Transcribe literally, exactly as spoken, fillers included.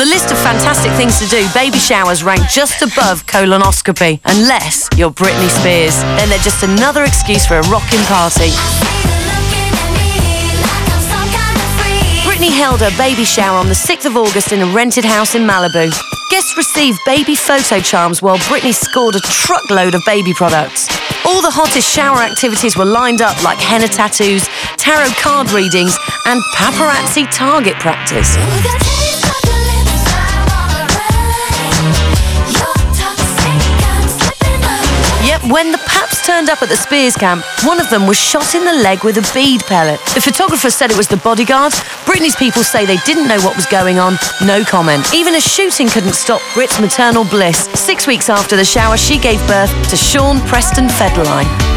list of fantastic things to do, baby showers rank just above colonoscopy, unless you're Britney Spears. Then they're just another excuse for a rockin' party. Britney held her baby shower on the sixth of August in a rented house in Malibu. Guests received baby photo charms while Britney scored a truckload of baby products. All the hottest shower activities were lined up, like henna tattoos, tarot card readings, and paparazzi target practice. Yep, when the Paps turned up at the Spears camp, one of them was shot in the leg with a bead pellet. The photographer said it was the bodyguard. Britney's people say they didn't know what was going on. No comment. Even a shooting couldn't stop Brit's maternal bliss. Six weeks after the shower, she gave birth to Sean Preston Federline.